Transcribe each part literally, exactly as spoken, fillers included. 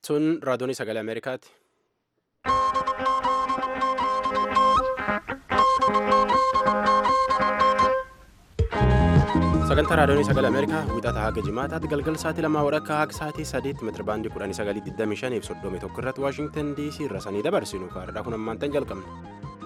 Sun raadiyoonii sagalee Ameerikaati. Sagantaa raadiyoonii sagalee Ameerikaa wixata haga jimaataatti galgala sa'aatii lamaa walakkaa haga sa'aatii sadiitti meetira baandii kudhanii sagalii digdamii shanii fi soddomii tokko irratti Waashingtan D C irra sanii dabarsinu faayidaa kun ammaan tan jalqabna.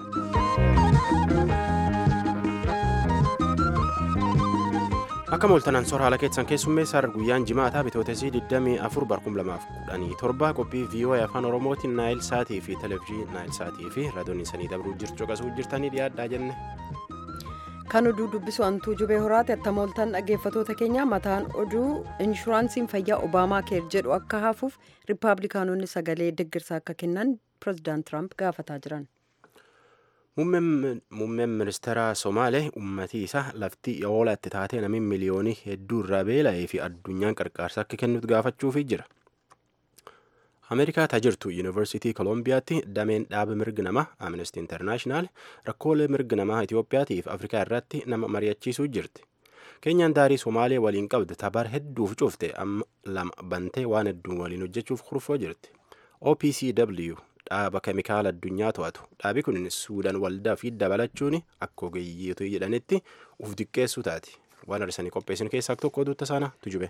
Akka mooltanaan soora haala keessan keessummeessaa guyyaan jimaataa bitootesii digdamii afur barkum lamaaf kudhanii torba qophii V O A afaan Oromootiin Naayil Saatii fi Televezyiinii Naayil Saatii fi raadiyoonii sanii dabruu jirtu qasuu jirtanii dhiyaadhaa jenne. Kan oduu dubbisu Antuu Jubee Horaati. Akka mooltan dhaggeeffatoota keenya mataan oduu inshuraansiin fayyaa Obaamaa keer jedhu akka hafuuf Rippaabilikaanonni sagalee deeggarsaa akka kennan Pireezidaant Tiraamp gaafataa jiran. Muummeen ministeera Somaalee uummatii isaa lafti oolatti taatee namni miliyoonii hedduu irraa beela'ee fi addunyaan qarqaarsa akka kennutu gaafachuufii jira. Ameerikaa taajirtu Yuunivarsiitii Koolombiyaatti dameen dhaaba mirga namaa Amnesty International rakkoolee mirga namaa Itoophiyaatiif Afrikaa irratti nama mari'achiisuu jirti. Keenyaan daarii Somaalee waliin qabdu tabar hedduuf cufte amma lama bantee waan hedduun waliin hojjechuuf kurfoo jirti. O P C W dhaaba keemikaala addunyaa to'atu. Dhaabi kun Suudaan waldaa fi dabalachuun akka ogeeyyiitu jedhanitti uf diqqeessuu taati. Waan arsanii qopheessin keessaa tokko oduutta sana tujube.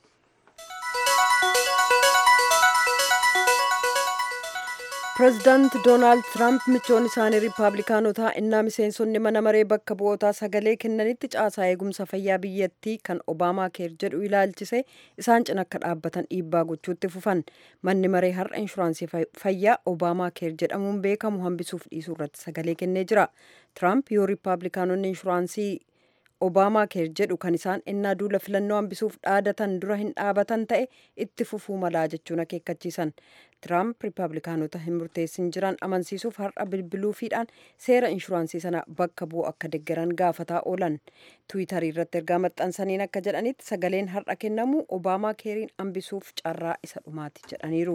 Pireezidaant Doonaald Tiraamp michoonni isaanii Rippaabilikaanotaa innaa miseensonni mana maree bakka bu'ootaa sagalee kennanitti caasaa eegumsa fayyaa biyyattii kan Obaamaa keer jedhu ilaalchise isaan cina akka dhaabbatan dhiibbaa gochuutti fufan. Manni maree har'a inshuraansii fayyaa Obaamaa keer jedhamuun beekamu hambisuuf dhiisuu irratti sagalee kennee jira. Tiraamp yoo Rippaabilikaanonni inshuraansii Obaamaa keer jedhu kan isaan innaa duula filannoo hambisuuf dhaadatan dura hin dhaabatan ta'e itti fufuu malaa jechuun akeekkachiisan. Tiraamp Rippaabilikaanota hin murteessin jiran amansiisuuf har'a bilbiluufiidhaan seera inshuraansii sana bakka bu'u akka deeggaran gaafataa oolan. Tiwiitarii irratti ergaa maxxansaniin akka jedhanitti sagaleen har'a kennamu Obaamaa keeriin hambisuuf carraa isa dhumaati jedhaniiru.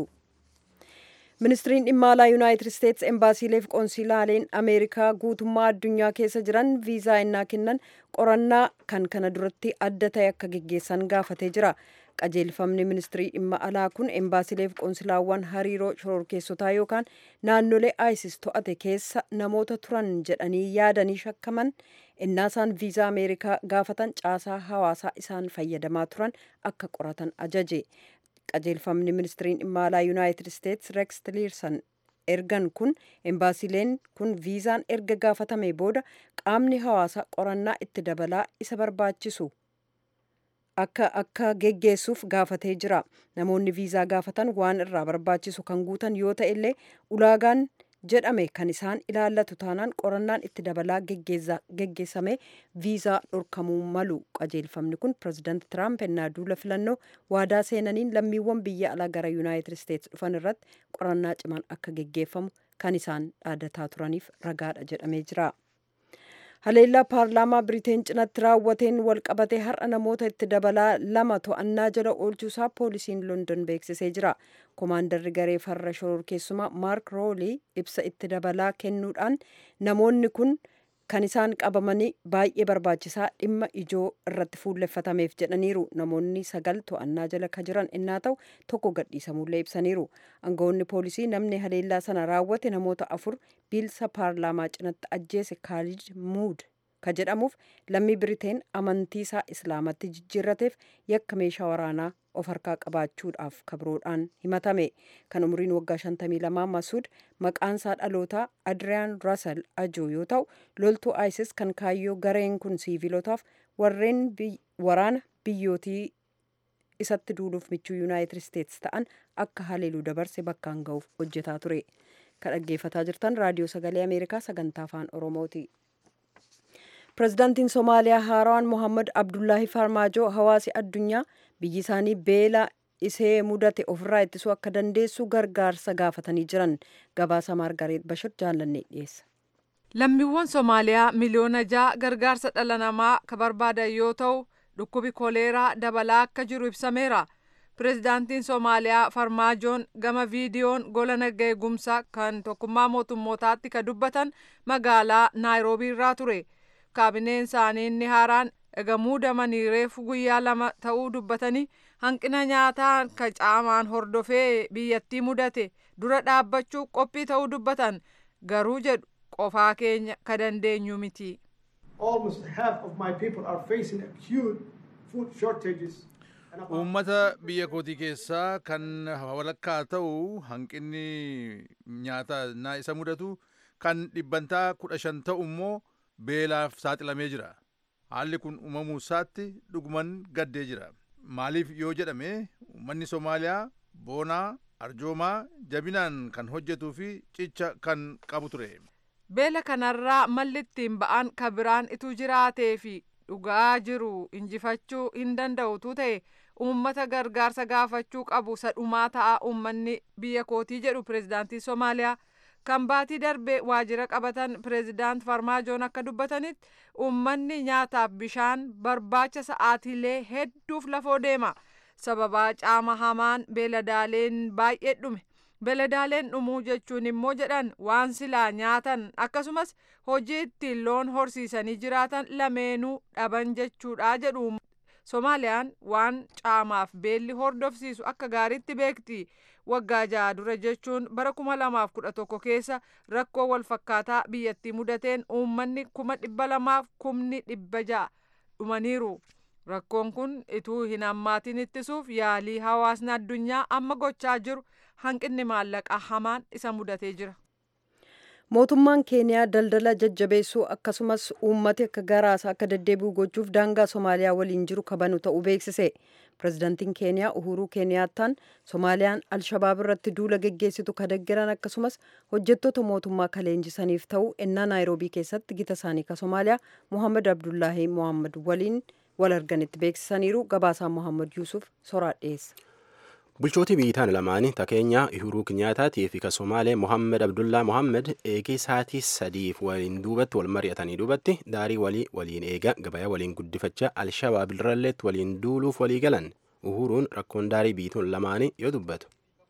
Ministiriin dhimma alaa Yuunaayitid Isteetsi embaasiileef qoonsilaaleen Ameerikaa guutummaa addunyaa keessa jiran viizaa innaa kennan qorannaa kan kana duratti adda ta'e akka geggeessan gaafatee jira. Qajeelfamni ministirii dhimma alaa kun embaasiileef qoonsilaawwan hariiroo shororkeessotaa yookaan naannolee ISIS to'ate keessa namoota turan jedhanii yaadanii shakkaman innaa isaan viizaa Ameerikaa gaafatan caasaa hawaasaa isaan fayyadamaa turan akka qoratan ajaje. Qajeelfamni ministiriin dhimma alaa Yuunaayitid Isteetsi Rex Tillerson ergan kun embaasiileen kun viizaan erga gaafatame booda qaamni hawaasaa qorannaa itti dabalaa isa barbaachisu akka akka geggeessuuf gaafatee jira. Namoonni viizaa gaafatan waan irraa barbaachisu kan guutan yoo ta'e illee ulaagaan jedhame kan isaan ilaallatu taanaan qorannaan itti dabalaa geggeessame viizaa dhorkamuu malu. Qajeelfamni kun Pireezidaant Tiraamp ennaa duula filannoo waadaa seenaniin lammiiwwan biyya alaa gara Yuunaayitid Isteetsi dhufan irratti qorannaa cimaan akka geggeeffamu kan isaan dhaadataa turaniif ragaadha jedhamee jira. Haleellaa paarlaamaa Biriteen cinatti raawwateen walqabatee har'a namoota itti dabalaa lama to'annaa jala oolchuusaa poolisiin London beeksisee jira. Koomaandarri garee farra shororkeessumaa Maark Roolii ibsa itti dabalaa kennuudhaan namoonni kun kan isaan qabamanii baay'ee barbaachisaa dhimma ijoo irratti fuulleffatameef jedhaniiru. Namoonni sagal to'annaa jala ka jiran innaa ta'u tokko gadhiisamuullee ibsaniiru. Aangawoonni poolisii namni haleellaa sana raawwate namoota afur biilsa paarlaamaa cinatti ajjeese Kaalid Muud ka jedhamuuf lammii Biriteen amantii isaa islaamatti jijjiirrateef yakka meeshaa waraanaa of harkaa qabaachuudhaaf kabroodhaan himatame. Kan umriin waggaa shantamii lamaa Masuud maqaan isaa dhalootaa Adriyaan Rasal Ajoo yoo ta'u loltuu ISIS kan kaayyoo gareen kun siivilotaaf warreen waraana biyyootii isatti duuluuf michuu Yuunaayitid Isteetsi ta'an akka haleeluu dabarse bakkaan ga'uuf hojjetaa ture. Kan dhaggeeffataa jirtan raadiyoo sagalee Ameerikaa sagantaa afaan Oromooti. Pireezidaantiin Somaaliyaa Haaraan Mohammad Abdullaahi Farmaajoo hawaasi addunyaa biyyi isaanii beela isee mudate ofirraa ittisuu akka dandeessu gargaarsa gaafatanii jiran. Gabaasa Maargareet Bashir jaallannee dhiyeessa. Lammiiwwan Somaaliyaa miliyoona ja'a gargaarsa dhala namaa ka barbaadan yoo ta'u dhukkubi koleeraa dabalaa akka jiru ibsameera. Pireezidaantiin Somaaliyaa Farmaajoon gama viidiyoon gola nagaa eegumsaa kan tokkummaa mootummootaatti ka dubbatan magaalaa Naayiroobii irraa ture. Kaabineen isaanii inni haaraan eega muudamanii reefu guyyaa lama ta'uu dubbatanii hanqina nyaataan ka caamaan hordofee biyyattii mudate dura dhaabbachuu qophii ta'uu dubbatan. Garuu jedhu qofaa keenya ka dandeenyu miti. Almost half of my people are facing acute food shortages. Uummata biyya kootii keessaa kan walakkaa ta'u hanqinni nyaataa isa mudatu kan dhibbantaa kudha shan ta'u immoo beelaaf saaxilamee jira. Haalli kun uumamuu isaatti dhuguman gaddee jira. Maaliif yoo jedhame uummanni Somaaliyaa boonaa arjoomaa jabinaan kan hojjetuu fi cicha kan qabu ture. Beela kanarraa malli ittiin ba'an ka biraan ituu jiraatee fi dhugaa jiru injifachuu hin danda'utu ta'e uummata gargaarsa gaafachuu qabu sadhumaa ta'a uummanni biyya kootii jedhu pireezidaantii Somaaliyaa. Kan baatii darbe waajjira qabatan pireezidaant Farmaajoon akka dubbatanitti uummanni nyaataaf bishaan barbaacha sa'aatiilee hedduuf lafoo deema. Sababaa caama hamaan beeladaaleen baay'ee dhume. Beeladaaleen dhumuu jechuun immoo jedhan waan silaa nyaatan akkasumas hojii ittiin loon horsiisanii jiraatan lameenuu dhaban jechuudha jedhu. Somaaliyaan waan caamaaf beelli hordofsiisu akka gaariitti beekti. Waggaa ja'a dura jechuun bara kuma lamaaf kudha tokko keessa rakkoo walfakkaataa biyyattii mudateen uummanni kuma dhibba lamaaf kumni dhibba ja'a dhumaniiru. Rakkoon kun ituu hin hammaatin ittisuuf yaalii hawaasni addunyaa amma gochaa jiru hanqinni maallaqaa hamaan isa mudatee jira. Mootummaan Keeniyaa daldala jajjabeessuu akkasumas uummati akka garaasaa akka deddeebi'u gochuuf daangaa Somaaliyaa waliin jiru kabanu ta'uu beeksise. Pireezidaantiin Keeniyaa Uhuruu Keeniyaattaan Somaaliyaan Alshabaab irratti duula geggeessitu ka deggeran akkasumas hojjettoota mootummaa ka leenjisaniif ta'uu ennaa Naayiroobii keessatti gita isaanii ka Somaaliyaa Mohaammed Abdullaahi Mohaammed waliin wal arganitti beeksisaniiru. Gabaasaan Mohaammed Yuusuf soraa dhiyeessa. Bulchooti biyyitaan lamaanii ta Keenyaa Uhuruu Kenyaataatii fi ka Somaalee Mohaammed Abdullaa Mohaammed eegee saatii sadiif waliin duubatti wal mari'atanii duubatti daarii walii waliin eega gabayaa waliin guddifachaa Alshabaab irralleetti waliin duuluuf walii galan. Uhuruun rakkoon daarii biyyituun lamaanii yoo dubbatu.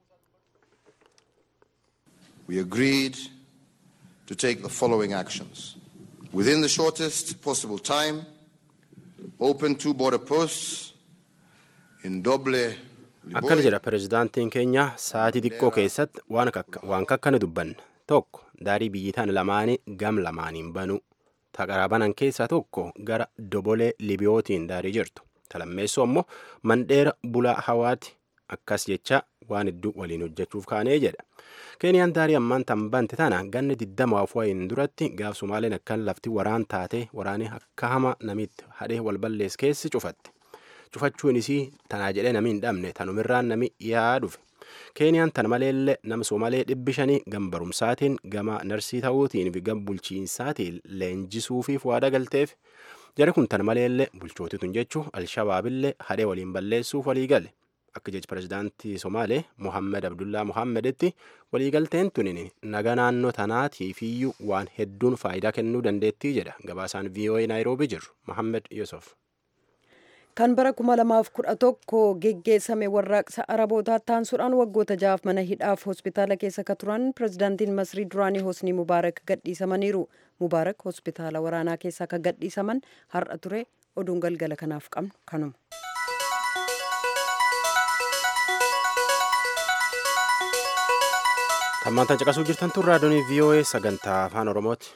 We agreed to take the following actions. Within the shortest possible time, open two border posts in Doble. Akkana jedha pireezidaantiin keenya sa'aatii xiqqoo keessatti waan kakkana dubbanna. Tokko daarii biyyitaan lamaanii gam lamaaniin banu. Taqarabanan keessaa tokko gara Dobolee Libiyootiin daarii jirtu. Talammeessoo ammoo mandheera bulaa hawaati akkas jecha waan hedduu waliin hojjechuuf kaanee jedha. Keeniyaan daarii ammaan tan bante tana ganni diddamaaf wayiin duratti gaaf Somaaleen akkan lafti waraan taatee waraanee akka hama namitti hadhee wal ballees keessi cufatte. Cufachuun isii tanaa jedhee nami hin dhabne tanumirraan nami yaa dhufe. Keeniyaan tan maleellee nama Somaalee dhibbi shanii gam barumsaatiin gama narsii ta'uutiin fi gam bulchiinsaatiin leenjisuufiif waada galteef jara kun tan maleellee bulchootituun jechuun Alshabaabillee hadhee waliin balleessuuf walii gale. Akka jechi pireezidaantii Somaalee Mohaammed Abdullaa Mohaammedetti waliigalteen tunin naga naannoo tanaatiifiyyuu waan hedduun faayidaa kennuu dandeettii jedha gabaasaan V O A Naayiroobii jiru Mohaammed Yusuf. Kan bara kuma lamaaf kudha tokko geggeessame warraaqsa Arabootaa taansuudhaan waggoota ja'aaf mana hidhaaf hospitaala keessa ka turan pireezidaantiin Masrii duraanii Hosni Mubaarak gadhiisamaniiru. Mubaarak hospitaala waraanaa keessaa ka gadhiisaman har'a ture. Oduun galgala kanaaf qabnu kanuma. Tammaantan caqasuu jirtan tun raadiyoonii V O A sagantaa afaan Oromooti.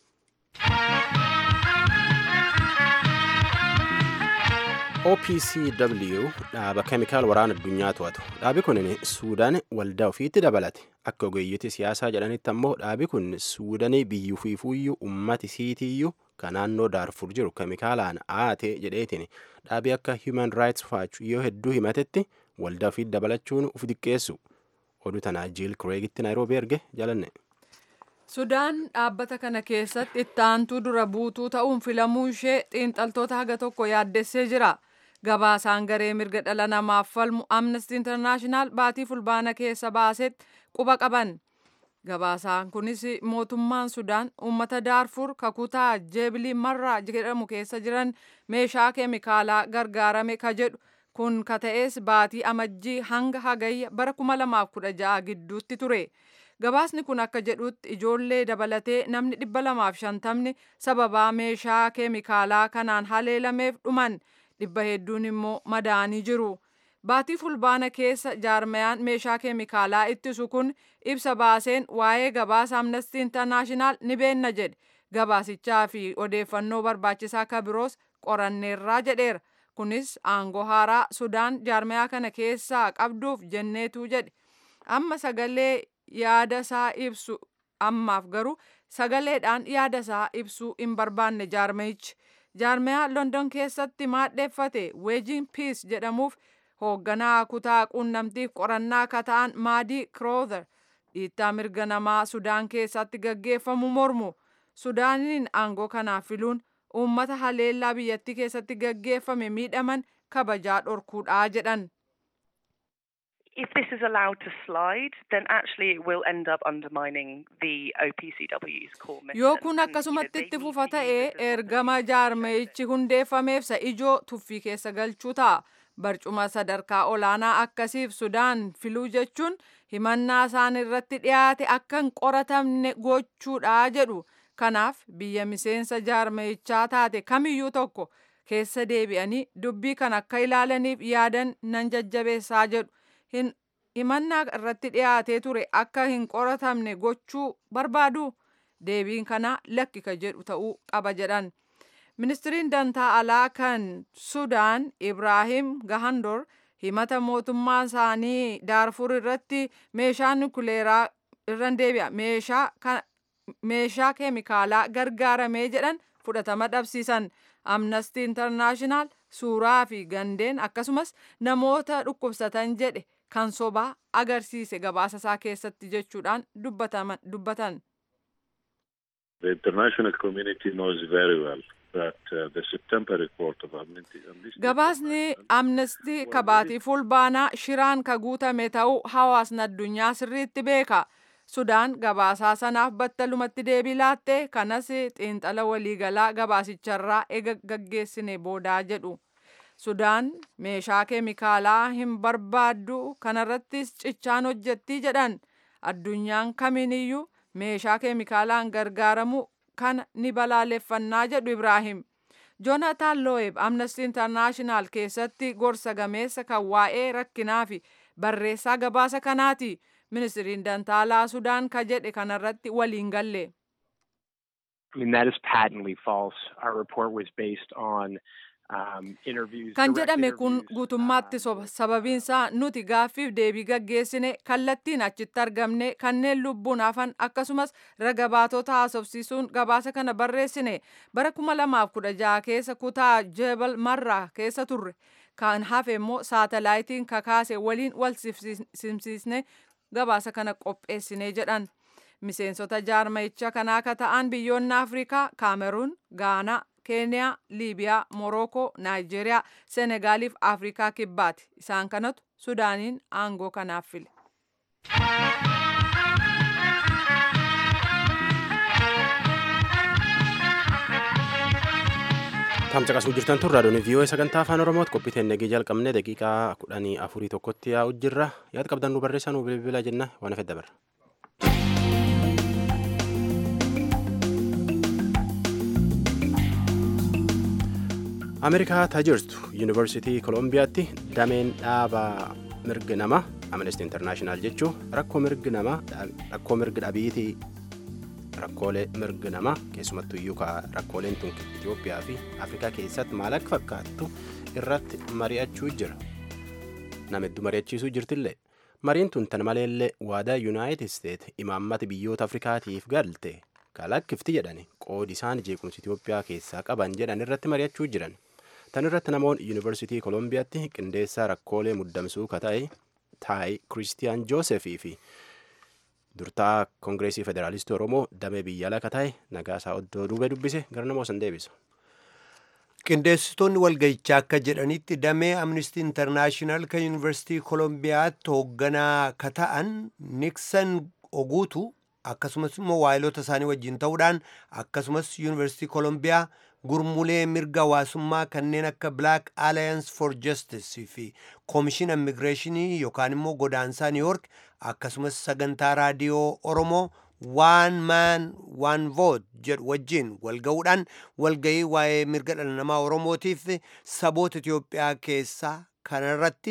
O P C W dhaaba keemikaal waraana addunyaa to'atu. Dhaabi kun Suudaan waldaa ofiitti dabalate. Akka ogeeyyitii siyaasaa jedhanitti ammoo dhaabi kun Suudaanii biyyuu fi fuuyyuu uummati siitiyyuu kan naannoo Daarfur jiru keemikaalaan aate jedheetiin dhaabi akka Human Rights Watch yoo hedduu himatetti waldaa ofiitti dabalachuun uf diqqeessu. Oduu tanaa Jiil Kireegitti Naayiroobii erge jalanne. Sudaan dhaabbata kana keessatti itti aantuu dura buutuu ta'uun filamuun ishee xiinxaltoota haga tokko yaaddessee jira. Gabaasaan garee mirga dhala namaaf falmu Amnesty International baatii fulbaana keessa baasetti quba qaban. Gabaasaan kunis mootummaan Sudaan uummata Daarfur kakutaa Jeebilii Marraa jedhamu keessa jiran meeshaa keemikaalaa gargaarame ka jedhu kun ka ta'es baatii amajjii hanga hagayya bara kuma lamaaf kudha ja'a gidduutti ture. Gabaasni kun akka jedhutti ijoollee dabalatee namni dhibba lamaaf shantamni sababaa meeshaa keemikaalaa kanaan haleelameef dhuman dhibba hedduun immoo madaanii jiru. Baatii fulbaana keessa jaarmayaan meeshaa keemikaalaa ittisu kun ibsa baaseen waa'ee gabaasa Amnesty International ni beenna jedhe. Gabaasichaa fi odeeffannoo barbaachisaa akka biroos qoranneerraa jedheera. Kunis aangoo haaraa Sudaan jaarmayaa kana keessaa qabduuf jenneetu jedhe. Amma sagalee yaada isaa ibsu ammaaf garuu sagaleedhaan yaada isaa ibsuu hin barbaanne jaarmayichi. Jaarmayaa London keessatti maadheeffate Weejin Piis jedhamuuf hoogganaa kutaa quunnamtiif qorannaa akka ta'an Maadii Kroother dhiittaa mirga namaa Sudaan keessatti gaggeeffamu mormu. Sudaaniin aangoo kanaaf filuun uummata haleellaa biyyattii keessatti gaggeeffame miidhaman kabajaa dhorkuudhaa jedhan. If this is allowed to slide, then actually it will end up undermining the O P C W's core mission. Yoo kun akkasumatti itti fufa ta'ee ergama jaarmayichi hundeeffameef isa ijoo tuffii keessa galchuu ta'a. Barcuma sadarkaa olaanaa akkasiif Sudaan filuu jechuun himannaa isaan irratti dhiyaate akka hin qoratamne gochuudha jedhu. Kanaaf biyya miseensa jaarmayichaa taate kamiyyuu tokko keessa deebi'anii dubbii kan akka ilaalaniif yaadan nan jajjabeessaa jedhu. Himannaa irratti dhiyaatee ture akka hin qoratamne gochuu barbaadu deebiin kana lakki ka jedhu ta'uu qaba jedhan. Ministiriin dantaa alaa kan Sudaan Ibraahim Gahandor himata mootummaa isaanii Daarfur irratti meeshaa nukuleeraa irran deebi'a meeshaa meeshaa keemikaalaa gargaaramee jedhan fudhatama dhabsiisan. Amnesty International suuraa fi gandeen akkasumas namoota dhukkubsatan jedhe kan sobaa agarsiise gabaasa isaa keessatti jechuudhaan dubbatan. The international community knows very well that uh, the September report of Amnesty. Gabaasni Amnesty kabaatii fulbaanaa shiraan ka guutame ta'uu hawaasni addunyaa sirriitti beeka. Sudaan gabaasaa sanaaf battalumatti deebii laatte kanas xiinxala waliigalaa gabaasicharraa ega gaggeessine boodaa jedhu. Sudaan meeshaa keemikaalaa hin barbaaddu kanarrattis cichaan hojjetti jedhan. Addunyaan kamiiniyyuu meeshaa keemikaalaan gargaaramu kana ni balaaleffannaa jedhu Ibraahim. Jonathan Loeb Amnesty International keessatti gorsa gameessa kan waa'ee rakkinaa fi barreessaa gabaasa kanaati. Ministiriin dantaalaa Sudaan ka jedhe kanarratti waliin galle. I mean, that is patently false. Our report was based on um, interviews. Kan jedhame kun guutummaatti soba. Sababiinsaa nuti gaaffiif deebii gaggeessine kallattiin achitti argamne kanneen lubbuun hafan akkasumas raga baatota haasofsiisuun gabaasa kana barreessine bara kuma lamaaf kudha jaha keessa kutaa Jebel Marraa keessa turre. Kan hafe immoo saatalaayitiin kakaase waliin wal simsiisne gabaasa kana qopheessine jedhan. Miseensota jaarmayicha kanaa akka ta'an biyyoonni Afrikaa Kaameruun, Gaanaa, Keeniyaa, Liibiyaa, Morookoo, Naayijeeriyaa, Senegaaliif Afrikaa kibbaati. Isaan kanatu Sudaaniin aangoo kanaaf file. Tamcaqasuu jirtan tun raadiyoon vii'oo sagantaa afaan Oromootti qophiiteen nagee jalqabnee daqiiqaa kudhanii afurii tokkotti yaa'u jirra. Yaada qabdan nu barreessaa nu bilbila jenna waan hafe dabarra. Ameerikaa tajirtu Yuunivarsiitii Kolombiyaatti dameen dhaaba mirga namaa Amnesty International jechuun rakkoo mirga namaa rakkoo mirga dhabiitii rakkoolee mirga namaa keessumattuu iyyuu rakkooleen tun Itoophiyaa fi Afrikaa keessatti maal akka fakkaattu irratti mari'achuu jira. Nama hedduu mari'achiisuu jirtillee. Mariin tun tan maleellee waadaa Yuunaayitid Isteet imaammata biyyoota Afrikaatiif galte kalakkifti jedhani qoodi isaan jeequmsi Itoophiyaa keessaa qaban jedhan irratti mari'achuu jiran. Tan irratti namoonni Yuunivarsiitii Kolombiyaatti qindeessaa rakkoolee muddamsuu ka ta'e Taayi Kiristiyaan Joosefii fi durtaa Koongireesii Federaalistii Oromoo damee biyya alaa ka ta'e Nagaasaa Oddoo Duubee dubbise gara namoo san deebisa. Qindeessitoonni walgahichaa akka jedhanitti damee Amnesty International kan Yuunivarsiitii Kolombiyaatti hoogganaa ka ta'an Niksan Oguutu akkasumas immoo waayilota isaanii wajjin ta'uudhaan akkasumas Yuunivarsiitii Kolombiyaa gurmulee mirga hawaasummaa kanneen akka Black Alliance for Justice fi Commission Immigration yookaan immoo godaansaa New York akkasumas sagantaa raadiyoo Oromoo One Man One Vote jedhu wajjin walga'uudhaan walga'ii waa'ee mirga dhala namaa Oromootiif saboota Itoophiyaa keessaa kanarratti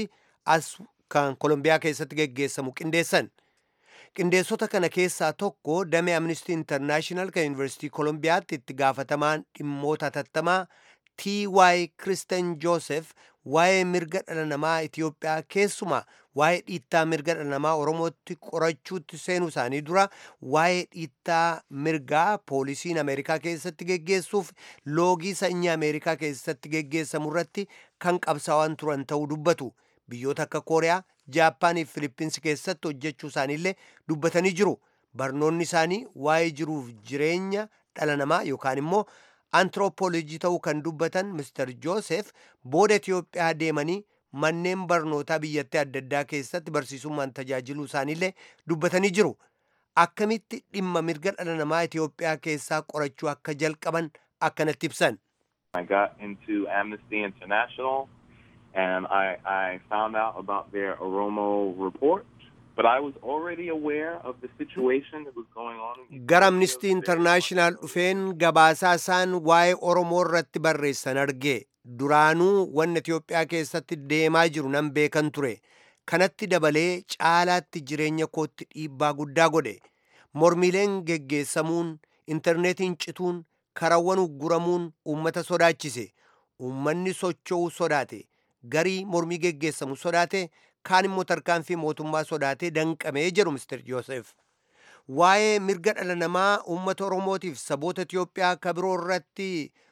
as kan Kolombiyaa keessatti geggeessamu qindeessan. Qindeessota kana keessaa tokko damee Amnesty International kan Yuunivarsiitii Kolombiyaatti itti gaafatamaan dhimmoota hatattamaa T Y Kristen Joseph waa'ee mirga dhala namaa Itiyoophiyaa keessumaa waa'ee dhiittaa mirga dhala namaa Oromootti qorachuutti seenuu isaanii dura waa'ee dhiittaa mirgaa poolisiin Ameerikaa keessatti geggeessuuf loogii sanyii Ameerikaa keessatti geggeessamu irratti kan qabsaa'an turan ta'uu dubbatu. Biyyoota akka Kooriyaa, Jaappaanii fi Filippinsi keessatti hojjechuu isaaniillee dubbatanii jiru. Barnoonni isaanii waa'ee jiruuf jireenya dhala namaa yookaan immoo antiroopoolojii ta'uu kan dubbatan Mister Joosef booda Itiyoophiyaa deemanii manneen barnootaa biyyattii adda addaa keessatti barsiisummaan tajaajiluu isaaniillee dubbatanii jiru. Akkamitti dhimma mirga dhala namaa Itiyoophiyaa keessaa qorachuu akka jalqaban akkanatti ibsan. I got into Amnesty International and I, I found out about their Oromo report. But I was already aware of the situation that was going on. Gara Amnesty International dhufeen gabaasaa isaan waa'ee Oromoo irratti barreessan arge. Duraanuu wanna Itiyoophiyaa keessatti deemaa jiru nan beekan ture. Kanatti dabalee caalaatti jireenya kootti dhiibbaa guddaa godhe. Mormiileen geggeessamuun, intarneetiin cituun, karawwan ugguramuun uummata sodaachise. Uummanni socho'uu sodaate. Garii mormii geggeessamu sodaate. Kaan immoo tarkaanfii mootummaa sodaatee danqamee jedhu Mister Joosef. Waa'ee mirga dhala namaa uummata Oromootiif saboota Itiyoophiyaa akka biroo irratti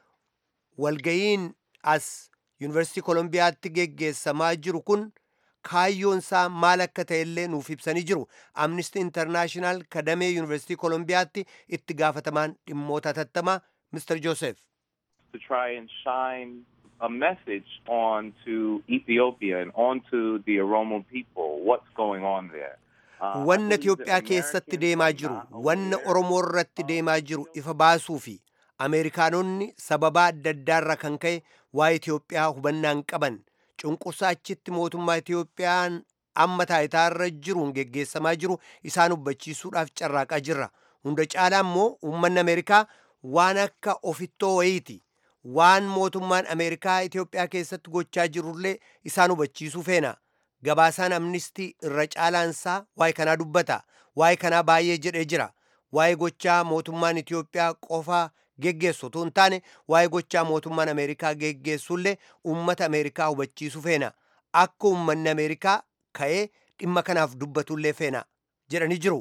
walga'iin as Yuunivarsiitii Kolombiyaatti geggeessamaa jiru kun kaayyoon isaa maal akka ta'ellee nuuf ibsanii jiru. Amnesty International kadamee Yuunivarsiitii Kolombiyaatti itti gaafatamaan dhimmoota hatattamaa Mister Joosef. To try and shine a message on to Ethiopia and on to the Oromo people, what's going on there. Wanna Itiyoophiyaa keessatti deemaa jiru, wanna Oromoo irratti deemaa jiru ifa baasuu fi Ameerikaanonni sababa adda addaarra kan ka'e waa'ee Itiyoophiyaa hubannaan qaban cunqursaa achitti mootummaa Itiyoophiyaan amma taayitaarra jiruun geggeessamaa jiru isaan hubachiisuudhaaf carraaqaa jirra. Hunda caalaa immoo uummanni Ameerikaa waan akka ofittoo wayiiti. Waan mootummaan Ameerikaa Itiyoophiyaa keessatti gochaa jirullee isaan hubachiisuu feena. Gabaasaan Amnistii irra caalaansaa waa'ee kanaa dubbata. Waa'ee kanaa baay'ee jedhee jira. Waa'ee gochaa mootummaan Itiyoophiyaa qofaa geggeessu otoo hin taane waa'ee gochaa mootummaan Ameerikaa geggeessullee uummata Ameerikaa hubachiisuu feena. Akka uummanni Ameerikaa ka'ee dhimma kanaaf dubbatullee feena jedhanii jiru.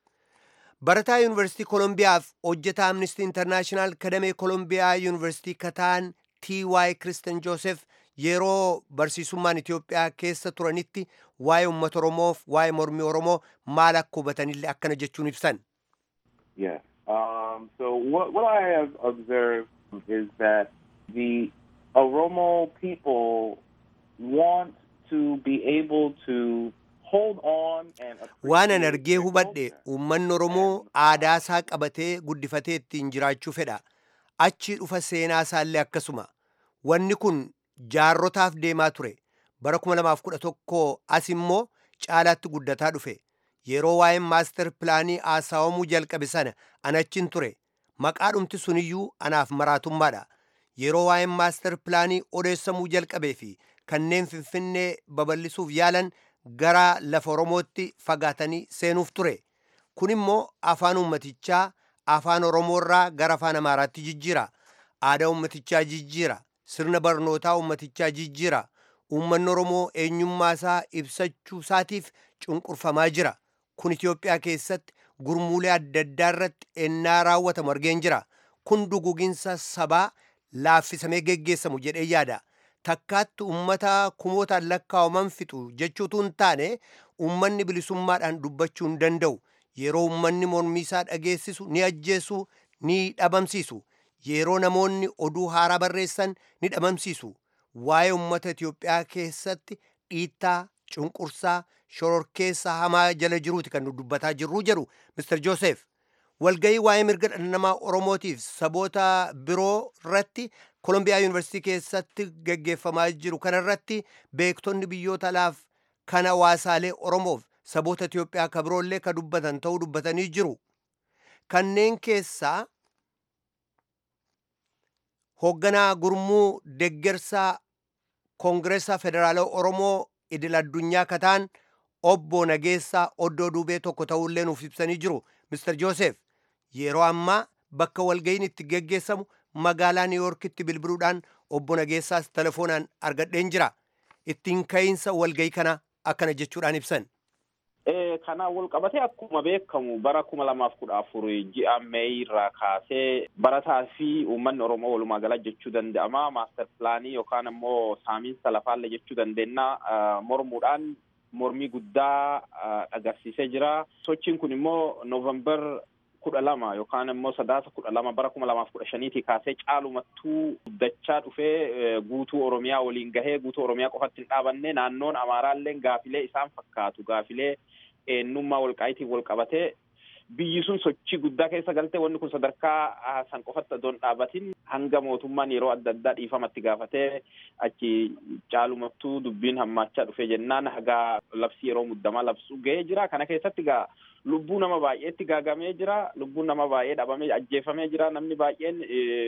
Barataa Yuunivarsiitii Kolombiyaaf hojjetaa Amnesty International kadamee Kolombiyaa Yuunivarsiitii kataan T Y Kristen Joseph yeroo barsiisummaan Itiyoophiyaa keessa turanitti waa'ee uummata Oromoof waa'ee mormii Oromoo maal akka hubatanillee akkana jechuun ibsan. Yes. Um, so what, what I have observed is that the Oromo people want to be able to hold on and waan an argee hubadhe uummanni Oromoo aadaa isaa qabatee guddifatee ittiin jiraachuu fedha. Achi dhufa seenaa isaallee akkasuma. Wanni kun jaarrotaaf deemaa ture. Bara kuma lamaaf kudha tokko as immoo caalaatti guddataa dhufe. Yeroo waa'een maaster pilaanii haasawamuu jalqabe sana anachin ture. Maqaadhumti suniyyuu anaaf maraatummaadha. Yeroo waa'een maaster pilaanii odeessamuu jalqabee fi kanneen Finfinnee babal'isuuf yaalan gara lafa Oromootti fagaatanii seenuuf ture. Kun immoo afaan ummatichaa afaan Oromoorraa gara afaan Amaaraatti jijjiira. Aadaa ummatichaa jijjiira. Sirna barnootaa ummatichaa jijjiira. Uummanni Oromoo eenyummaa isaa ibsachuu isaatiif cunqurfamaa jira. Kun Itiyoophiyaa keessatti gurmuulee adda addaa irratti ennaa raawwatamu argeen jira. Kun duguginsa sabaa laaffisamee geggeessamu jedhee yaada. Takkaatti uummata kumootaan lakkaa'aman fixu jechuutu hin taane uummanni bilisummaadhaan dubbachuu hin danda'u. Yeroo uummanni mormii isaa dhageessisu ni ajjeesu, ni dhabamsiisu. Yeroo namoonni oduu haaraa barreessan ni dhabamsiisu. Waa'ee uummata Itiyoophiyaa keessatti dhiittaa, cunqursaa, shororkeessa hamaa jala jiruuti kan nu dubbataa jirru jedhu Mister Joosef. Walga'ii waa'ee mirga dhala namaa Oromootiif saboota biroo irratti Kolombiyaa Yuunivarsiitii keessatti geggeeffamaa jiru kanarratti beektonni biyyoota alaaf kan hawaasaalee Oromoof saboota Itiyoophiyaa ka biroollee ka dubbatan ta'uu dubbatanii jiru. Kanneen keessaa hoogganaa gurmuu deggersaa Koongireesaa Federaalaa Oromoo idil addunyaa kataan obbo Nageessaa Oddoo Duubee tokko ta'ullee nuuf ibsanii jiru. Mister Joosef, yeroo ammaa bakka walga'iin itti geggeessamu magaalaa Niiwuorkitti bilbiluudhaan obbo Nageessaas telefoonaan argadheen jira. Ittiin ka'iinsa walga'ii kana akkana jechuudhaan ibsan. Kanaan wal qabatee akkuma beekamu bara kuma lamaaf kudha afur ji'a Meey irraa kaasee barataa fi uummanni Oromoo walumaa gala jechuu danda'ama. Maaster pilaanii yookaan immoo saamiinsa lafaallee jechuu dandeenya mormuudhaan mormii guddaa agarsiisee jira. Sochiin kun immoo Noovembar kudha lama yookaan immoo sadaasa kudha lama bara kuma lamaaf kudha shaniitii kaasee caalumattuu guddachaa dhufee guutuu Oromiyaa waliin gahee guutuu Oromiyaa qofatti hin dhaabanne naannoon Amaaraallee gaafilee isaan fakkaatu gaafilee eenyummaa walqaayitiin wal qabatee biyyi sun sochii guddaa keessa galtee wanni kun sadarkaa san qofatti adoon dhaabatin hanga mootummaan yeroo adda addaa dhiifamatti gaafatee achi caalumattuu dubbiin hammaachaa dhufee jennaan hagaa labsii yeroo muddamaa labsuu gahee jira. Kana keessatti gaa lubbuu nama baay'eetti gaagamee jira. Lubbuun nama baay'ee dhabamee ajjeefamee jira. Namni baay'een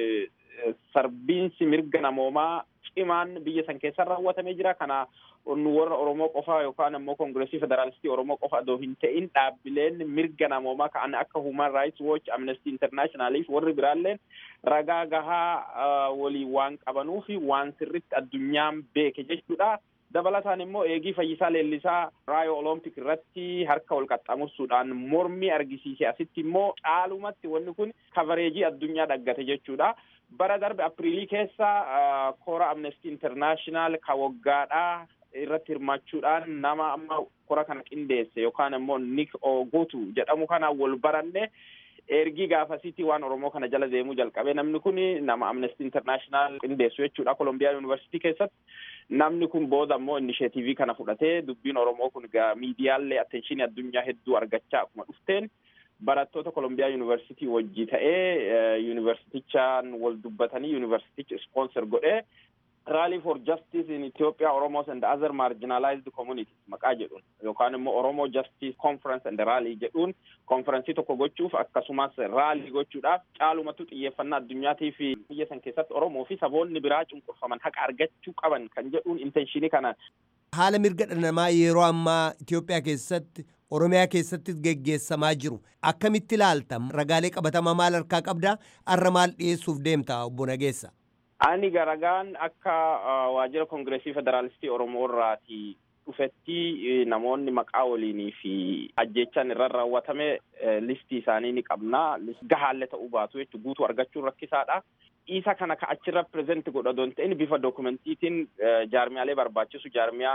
sarbiinsi mirga namoomaa cimaan biyya san keessa raawwatamee jira. Kana nu warra Oromoo qofa yookaan immoo Koongireesii Federaalistii Oromoo qofa adoo hin ta'in dhaabbileen mirga namoomaa ka'an akka Human Rights Watch, Amnesty International fi warri biraalleen ragaa gahaa walii waan qabanuu fi waan sirritti addunyaan beeke jechuudha. Dabalataan immoo eegii Fayyisaa Leellisaa Raayoo Olompik irratti harka wal qaxxamursuudhaan mormii argisiise asitti immoo caalumatti wanni kun kabareejii addunyaa dhaggate jechuudha. Bara darbe Apriilii keessa koora Amnesty International ka waggaadhaa irratti hirmaachuudhaan nama amma koora kana qindeesse yookaan immoo Nick Ogutu jedhamu kana wal baranne ergii gaafasitti waan Oromoo kana jala deemuu jalqabe. Namni kun nama Amnesty International qindeessu jechuudha Columbia University keessatti. Namni kun booda immoo initiative kana fudhatee dubbiin Oromoo kun miidiyaalee attention addunyaa hedduu argachaa akkuma dhufteen barattoota Columbia University wajji ta'ee universitichaan wal dubbatanii universitichi sponsor godhee Rally for Justice in Ethiopia, Oromos and other marginalized communities maqaa jedhuun yookaan immoo Oromo Justice Conference and Rally jedhuun konferensii tokko gochuuf akkasumas raalii gochuudhaaf caalumattuu xiyyeeffannaa addunyaatii fi biyya san keessatti Oromoo fi saboonni biraa cunqurfaman haqa argachuu qaban kan jedhuun intenshinii kana. Haala mirga dhala namaa yeroo ammaa Itoophiyaa keessatti Oromiyaa keessatti geggeessamaa jiru akkamitti ilaalta? Ragaalee qabatamaa maal harkaa qabdaa? Arra maal dhiyeessuuf deemta obbo Nageessa? Ani garagaan akka waajjira Koongireesii Federaalistii Oromoo irraati dhufetti namoonni maqaa waliinii fi ajjechaan irra raawwatame listii isaanii ni qabna. Gahaalle ta'uu baatu jechuun guutuu argachuun rakkisaadha. Isa kana ka achirra present godha doon ta'in bifa dokumentiitiin jaarmiyaalee barbaachisu jaarmiyaa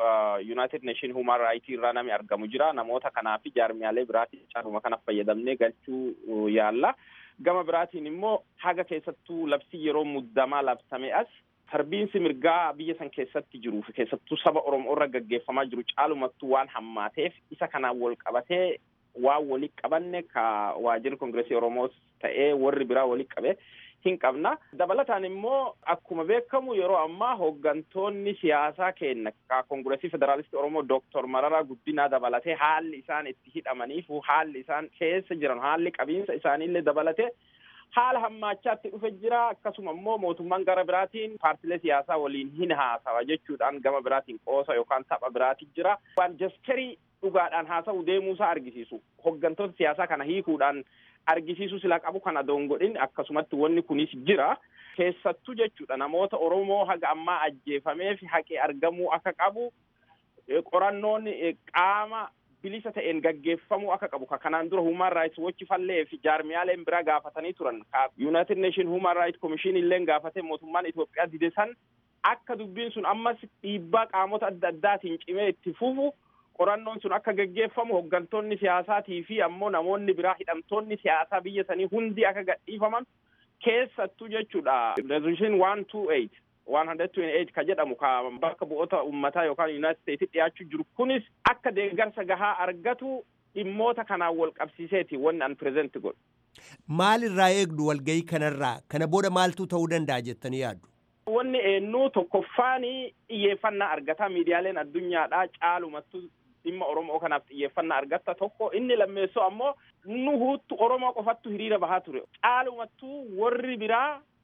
United Nation Human Rights irraa nami argamu jira. Namoota kanaa fi jaarmiyaalee biraatiin caaluma kana fayyadamnee galchuu yaalla. Gama biraatiin immoo haga keessattuu labsii yeroo muddamaa labsame as sarbiinsi mirgaa biyya san keessatti jiruu fi keessattuu saba Oromoo irra gaggeeffamaa jiru caalumattuu waan hammaateef isa kanaan wal qabatee waan walii qabanne ka waajjirri Koongireesii Oromoos ta'ee warri biraa walii qabe hin qabna. Dabalataan immoo akkuma beekamu yeroo ammaa hooggantoonni siyaasaa keenya ka Koongireesii Federaalistii Oromoo Dooktor Mararaa Guddinaa dabalatee haalli isaan itti hidhamaniif haalli isaan keessa jiran haalli qabiinsa isaaniillee dabalatee haala hammaachaatti dhufe jira. Akkasuma immoo mootummaan gara biraatiin paartilee siyaasaa waliin hin haasawa jechuudhaan gama biraatiin qoosa yookaan tapha biraatiin jira. Waan jaskarii dhugaadhaan haasa'u deemuusaa argisiisu hooggantoota siyaasaa kana hiikuudhaan argisiisu sila qabu kana doongodhin akkasumatti wanni kunis jira. Keessattuu jechuudha namoota Oromoo haga ammaa ajjeefamee fi haqee argamuu akka qabu qorannoon qaama bilisa ta'een gaggeeffamuu akka qabu ka kanaan dura Human Rights Watch fallee fi jaarmiyaaleen biraa gaafatanii turan ka United Nation Human Rights Commission illee gaafatee mootummaan Itoophiyaa dide san akka dubbiin sun ammas dhiibbaa qaamota adda addaatiin cimee itti fufu qorannoon sun akka gaggeeffamu hooggantoonni siyaasaatii fi ammoo namoonni biraa hidhamtoonni siyaasaa biyya sanii hundi akka gadhiifaman keessattuu jechuudha. Resolution one twenty-eight one twenty-eight ka jedhamu ka bakka bu'oota uummataa yookaan United States dhiyaachuu jiru kunis akka deeggarsa gahaa argatu dhimmoota kanaan wal qabsiiseeti wanni an present godhu. Maal irraa eegdu walgahii kanarraa? Kana booda maaltu ta'uu danda'a jettanii yaaddu? Wanni eenyu tokkoffaanii xiyyeeffannaa argata miidiyaaleen addunyaadhaa caalumattu dhimma Oromoo kanaaf xiyyeeffannaa argatta tokko. Inni lammeessoo ammoo nu huuttu Oromoo qofattu hiriira bahaa ture. Caalumattuu warri biraa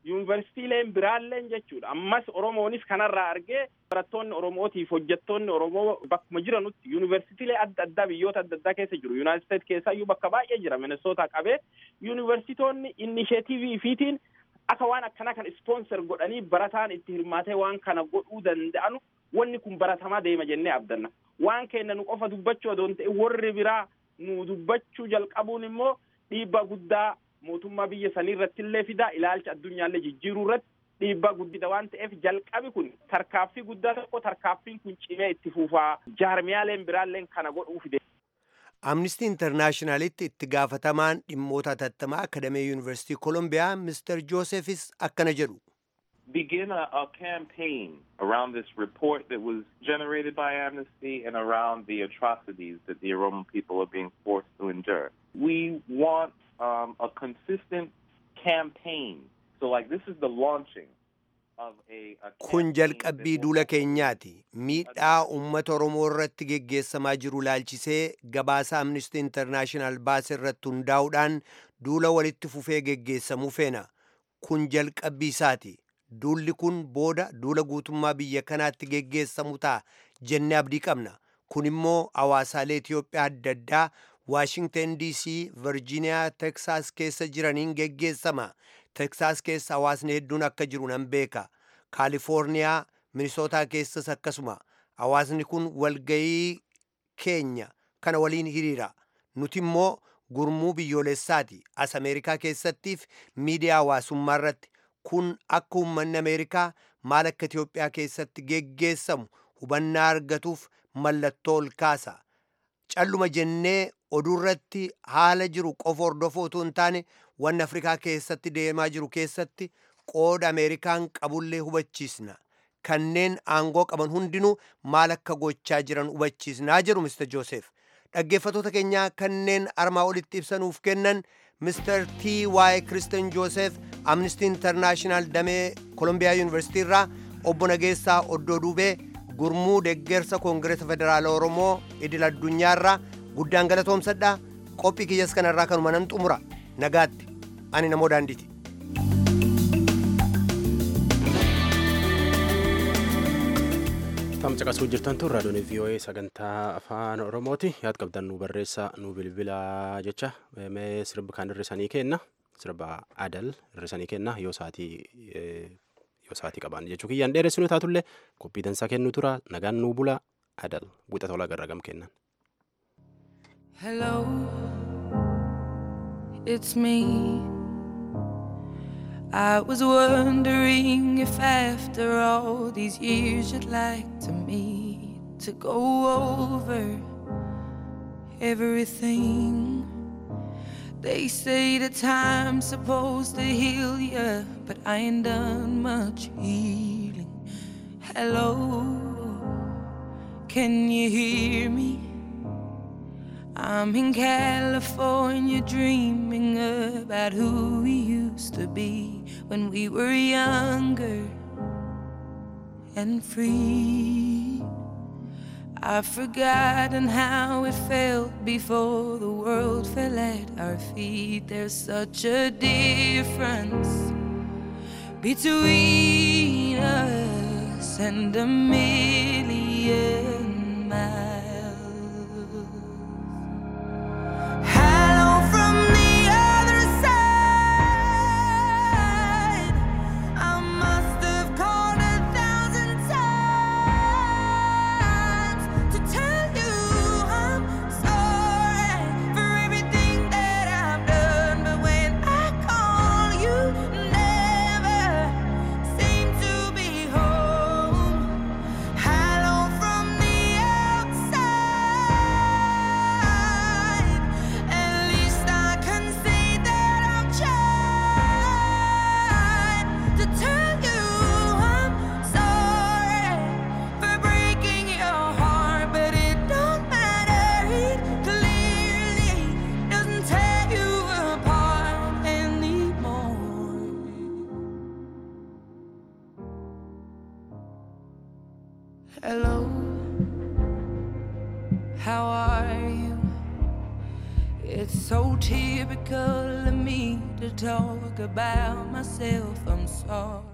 yuunivarsiitiileen biraalleen jechuudha. Ammas Oromoonis kanarraa argee barattoonni Oromootiif hojjettoonni Oromoo bakkuma jiranutti yuunivarsiitiilee adda addaa biyyoota adda addaa keessa jiru. Yuunaayitid Isteet keessaa iyyuu bakka baay'ee jira. Minnesota qabee yuunivarsiitoonni inisheetivii fiitiin akka waan akkana kan ispoonsar godhanii barataan itti hirmaatee waan kana godhuu danda'anu wanni kun baratamaa deema jennee abdanna. Waan keenya nu qofa dubbachuu odoon ta'e warri biraa nu dubbachuu jalqabuun immoo dhiibbaa guddaa mootummaa biyya sanii irratti illee fidaa, ilaalcha addunyaallee jijjiiruu irratti dhiibbaa guddaa waan ta'eef jalqabi kun tarkaaffii guddaa tokko tarkaaffiin kun cimee itti fufaa jaarmiyaaleen biraalleen kana godhuu fide. Amnesty Internationalitti itti gaafatamaan dhimmoota hatattamaa Akademii Yuunivarsiitii Kolumbiyaa Mister Josephis akkana jedhu. Begin a, a campaign around this report that was generated by Amnesty and around the atrocities that the Oromo people are being forced to endure. We want um, a consistent campaign. So like this is the launching of a, a Kun jalqabbii duula keenyaati. Miidhaa uummata Oromoo irratti geggeessamaa jiru laalchisee gabaasa Amnesty International baase irratti hundaa'uudhaan duula walitti fufee geggeessamuu feena. Kun jalqabbii isaati. Duulli kun booda duula guutummaa biyya kanaatti geggeessamu ta'a jennee abdii qabna. Kun immoo hawaasaalee Itoophiyaa adda addaa Washington D C, Virginia, Texas keessa jiraniin geggeessama. Texas keessa hawaasni hedduun akka jiru nan beeka. California, Minnesota keessas akkasuma. Hawaasni kun walgayii keenya kana waliin hiriira. Nuti immoo gurmuu biyyoolessaati. As Ameerikaa keessattiif miidiyaa hawaasummaa irratti kun akka uummanni Ameerikaa maal akka Itoophiyaa keessatti geggeessamu hubannaa argatuuf mallattoo ol kaasa. Calluma jennee oduu irratti haala jiru qofa hordofuu otoo hin taane wanni Afrikaa keessatti deemaa jiru keessatti qooda Ameerikaan qabullee hubachiisna. Kanneen aangoo qaban hundinuu maal akka gochaa jiran hubachiisnaa jedhu Mister Joseph. Dhaggeeffattoota keenyaa kanneen armaa olitti ibsanuuf kennan Mister T Y Kristen Joseph Amnesty International damee Kolumbiyaa Yuunivarsiitii irraa, obbo Nageessaa Oddoo Duubee gurmuu deeggarsa Koongireesa Federaala Oromoo idil addunyaa irraa guddaan galatoomsadha. Qophii kiyyas kanarraa kanuma nan xumura. Nagaatti. Ani namoo daandiiti. Tam caqasuu jirtan tun raadiyoon V O A sagantaa afaan Oromooti. Yaad qabdan nu barreessaa nu bilbilaa jecha mee sirba kan hirrisanii kenna. Sirba Adal hirrisanii kenna yoo saatii yoo saatii qaban jechuu kiyyaan dheeressinu taatullee qophii dansaa kennu tura nagaan nuu bula Adal buuxa tolaa garragam kennan. Hello, it's me. I was wondering if after all these years you'd like to meet to go over everything. They say the time's supposed to heal ya, but I ain't done much healing. Hello, can you hear me? I'm in California dreaming about who we used to be when we were younger and free. I've forgotten how it felt before the world fell at our feet. There's such a difference between us and a million miles. It's so typical of me to talk about myself. I'm sorry.